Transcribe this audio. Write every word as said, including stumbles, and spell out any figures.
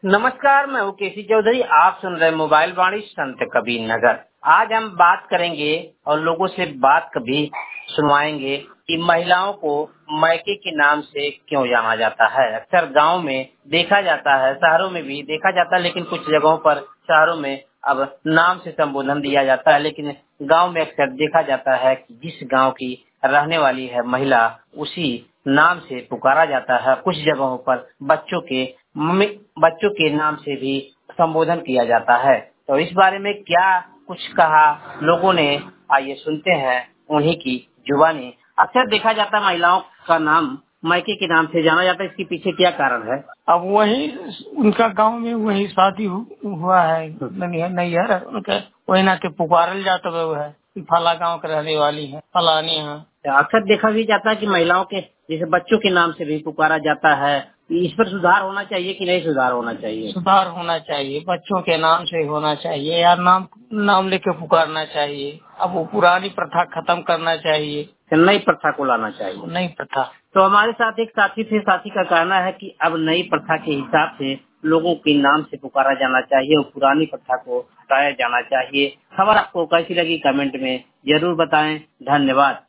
नमस्कार, मैं हूँ केसी चौधरी। आप सुन रहे मोबाइल वाणी संत कबीर नगर। आज हम बात करेंगे और लोगों से बात कभी सुनवाएंगे कि महिलाओं को मायके के नाम से क्यों जाना जाता है। अक्सर गांव में देखा जाता है, शहरों में भी देखा जाता है, लेकिन कुछ जगहों पर शहरों में अब नाम से संबोधन दिया जाता है, लेकिन गांव में अक्सर देखा जाता है कि जिस गांव की रहने वाली है महिला, उसी नाम से पुकारा जाता है। कुछ जगहों पर बच्चों के मम्मी बच्चों के नाम से भी संबोधन किया जाता है। तो इस बारे में क्या कुछ कहा लोगों ने, आइए सुनते हैं उन्हीं की जुबानी। अक्सर देखा जाता है महिलाओं का नाम मायके के नाम से जाना जाता है, इसके पीछे क्या कारण है? अब वही उनका गांव में वही शादी हु, हुआ है, नैहर है उनके, वही ना के पुकारल जाता है, वो है फला गांव के रहने वाली है, फलानी है। अक्सर देखा भी जाता है कि महिलाओं के जैसे बच्चों के नाम से भी पुकारा जाता है। इस पर सुधार होना चाहिए कि नहीं सुधार होना चाहिए? सुधार होना चाहिए, बच्चों के नाम से होना चाहिए या नाम नाम लेके पुकारना चाहिए। अब वो पुरानी प्रथा खत्म करना चाहिए, नई प्रथा को लाना चाहिए। नई प्रथा। तो हमारे साथ एक साथी थे, साथी का कहना है कि अब नई प्रथा के हिसाब से लोगों के नाम से पुकारा जाना चाहिए और पुरानी प्रथा को हटाया जाना चाहिए। खबर आपको कैसी लगी कमेंट में जरूर बताएं। धन्यवाद।